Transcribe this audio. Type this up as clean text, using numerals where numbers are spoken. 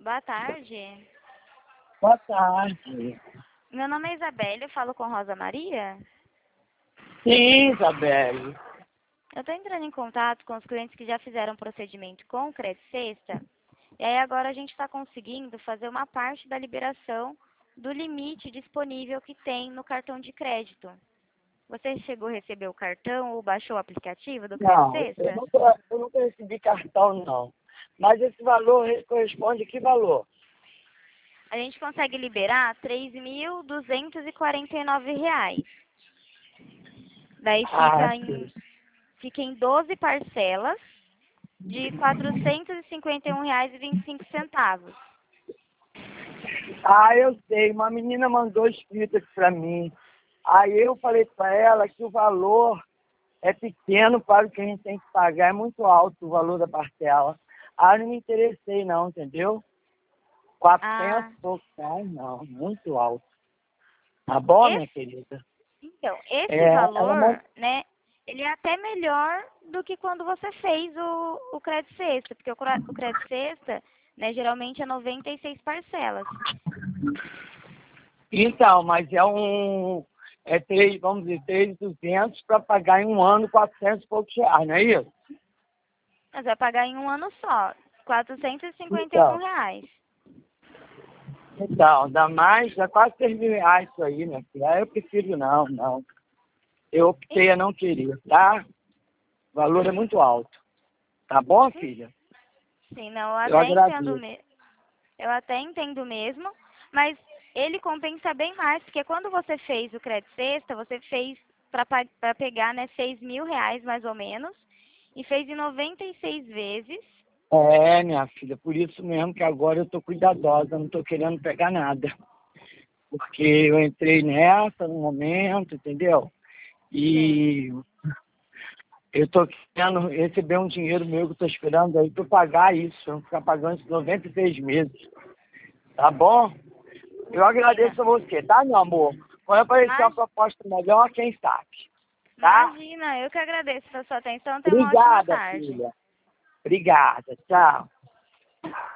Boa tarde. Boa tarde. Meu nome é Isabelle, eu falo com Rosa Maria. Sim, Isabelle. Eu estou entrando em contato com os clientes que já fizeram procedimento com o Credit Sexta. E aí agora a gente está conseguindo fazer uma parte da liberação do limite disponível que tem no cartão de crédito. Você chegou a receber o cartão ou baixou o aplicativo do Credit Não, Sexta? eu nunca recebi cartão, não. Mas esse valor corresponde a que valor? A gente consegue liberar R$ 3.249. Daí Ah, sim. fica em 12 parcelas de R$ 451,25. Eu sei. Uma menina mandou escrito aqui pra mim. Aí eu falei pra ela que o valor é pequeno para o que a gente tem que pagar. É muito alto o valor da parcela. Eu não me interessei, não, entendeu? 400 Ah, e poucos reais, não. Muito alto. Tá bom, minha esse, querida? então, esse Ela mandou. valor, né, ele é até melhor do que quando você fez o Credit Sexta, porque o Credit Sexta, né, geralmente é 96 parcelas. Então, mas três, vamos dizer, 3.200 para pagar em um ano 400 e poucos reais, não é isso? Mas vai pagar em um ano só, R$ 451 Então, reais. dá mais, dá quase 3.000 reais isso aí, minha filha. Eu prefiro não. Eu optei a não querer, tá? O valor é muito alto. Tá bom, filha? Sim, não, Eu agradeço. eu até entendo mesmo, mas ele compensa bem mais, porque quando você fez o Credit Sexta, você fez para pegar, né, R$ 6.000 mais ou menos, e fez em 96 vezes. É, minha filha, por isso mesmo que agora eu tô cuidadosa, não tô querendo pegar nada. Porque eu entrei nessa no momento, entendeu? Sim. E eu estou querendo receber um dinheiro meu que estou esperando aí para pagar isso. Eu vou ficar pagando esses 96 meses. Tá bom? Eu Sim, agradeço a você, tá, meu amor? Quando aparecer uma Imag- proposta melhor, quem sabe? Tá? Imagina, eu que agradeço pela sua atenção. Tenha uma ótima Obrigada, tarde. filha. Obrigada. Tchau.